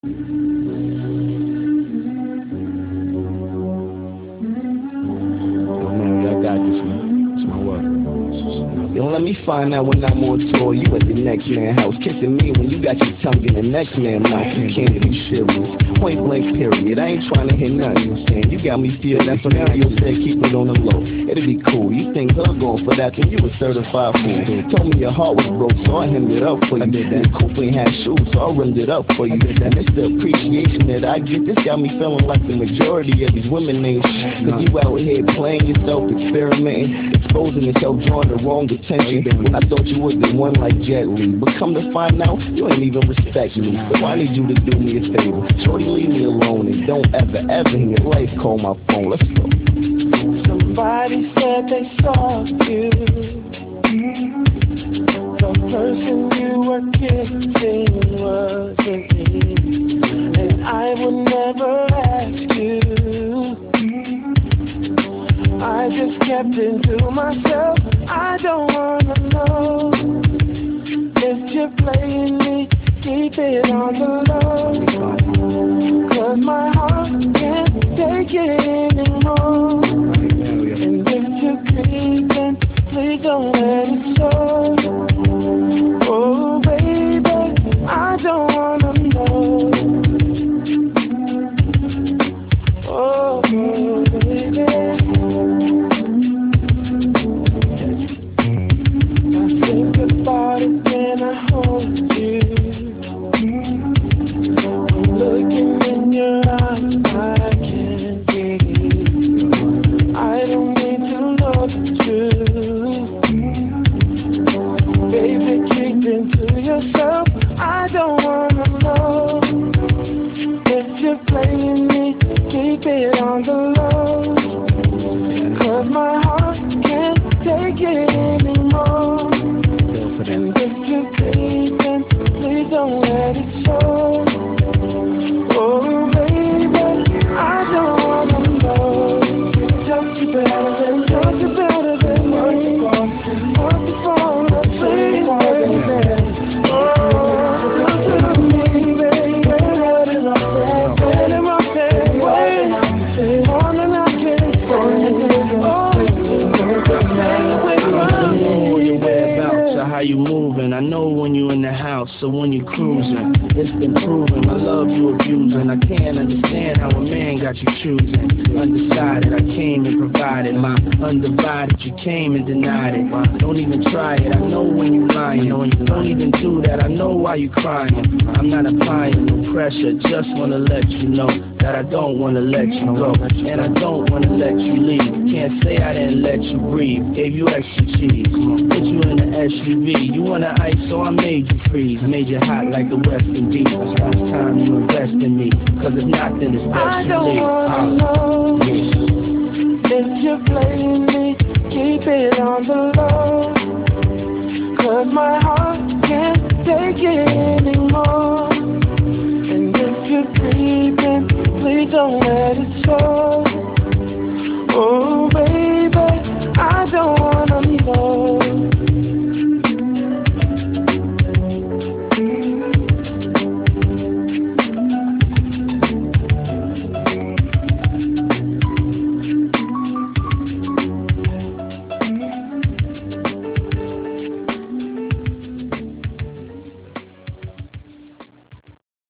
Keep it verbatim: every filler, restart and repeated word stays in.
Man, I got this, man. It's my work. Yo, let me find out when I'm on tour. You at the next man house, kissing me when you got your tongue in the next man mouth. You can't be serious. Point blank, period. I ain't trying to hear nothing you saying. You got me feeling that scenario said keep it on the low. It'll be cool. You think her going for that, then you a certified fool. Told me your heart was broke, so I hemmed it up for you. And Coop ain't had shoes, so I rimmed it up for you. And it's the appreciation that I get. This got me feeling like the majority of these women ain't shit. Cause you out here playing yourself, experimenting, exposing yourself, drawing the wrong attention. When I thought you was the one like Jet Li, but come to find out, you ain't even respect me. So I need you to do me a favor. Shorty, leave me alone and don't ever, ever in your life call my phone. Let's go. Somebody said they saw you. The person you were kissing wasn't me, and I would never ask you. I just kept it to myself. I don't wanna know if you're playing me. Keep it on the low, cause my heart can't take it anymore. And if you're creeping, please don't let it show. Oh baby, I don't wanna know. Oh baby, I think about it when I hold you. Looking in your eyes, I can't breathe. I don't need to know the truth. Baby, keep it to yourself. I don't wanna know if you're playing me. Keep it on the low, cause my heart can't take it anymore. And if you're creeping, please don't let it show. Oh baby, I don't wanna know. Just you better than, just you better than me. Want to fall asleep, baby. Oh, listen to me, baby. Let it up, let it up, wait. On and I can't stay. Oh, stay with me, baby. How you moving? I know when you in the house, so when you cruising, it's been proven. I love you abusing. I can't understand how a man got you choosing. Undecided, I came and provided my undivided. You came and denied it. Don't even try it. I know when you lying. Don't even do that. I know why you crying. I'm not applying no pressure. Just wanna let you know that I don't wanna let you go, and I don't wanna let you leave. Can't say I didn't let you breathe. Gave you extra cheese. Put you in the S U V. You wanna ice, so I made you freeze. Made you hot like the West Indies. It's time you invest in me, cause if not, then it's best I you don't leave. wanna know if you're playing me. Keep it on the low, cause my heart can't take it